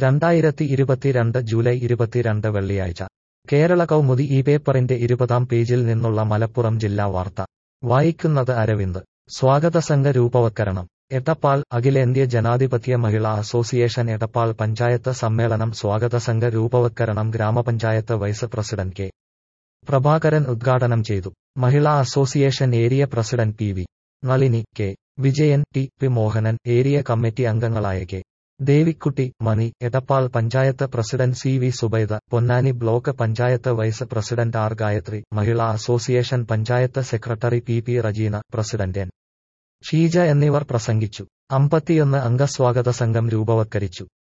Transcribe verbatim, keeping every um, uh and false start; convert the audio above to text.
രണ്ടായിരത്തി ഇരുപത്തിരണ്ട് ജൂലൈ ഇരുപത്തിരണ്ട് വെള്ളിയാഴ്ച കേരള കൗമുദി ഈ പേപ്പറിന്റെ ഇരുപതാം പേജിൽ നിന്നുള്ള മലപ്പുറം ജില്ലാ വാർത്ത വായിക്കുന്നത് അരവിന്ദ്. സ്വാഗതസംഘ രൂപവത്കരണം എടപ്പാൾ അഖിലേന്ത്യാ ജനാധിപത്യ മഹിളാ അസോസിയേഷൻ എടപ്പാൾ പഞ്ചായത്ത് സമ്മേളനം സ്വാഗതസംഘ രൂപവത്കരണം ഗ്രാമപഞ്ചായത്ത് വൈസ് പ്രസിഡന്റ് കെ പ്രഭാകരൻ ഉദ്ഘാടനം ചെയ്തു. Mahila association area president P V Nalini, K Vijayan, T P Mohanan, area committee അംഗങ്ങളായ K Devikutty, Mani, Edappal panchayat president C V Zubaida, Ponnani block panchayat vice president R Gayathri, Mahila association panchayat secretary P P Rajeena, president N Sheeja എന്നിവർ പ്രസംഗിച്ചു. അമ്പത്തിയൊന്ന് അംഗ സ്വാഗത സംഘം രൂപവത്കരിച്ചു.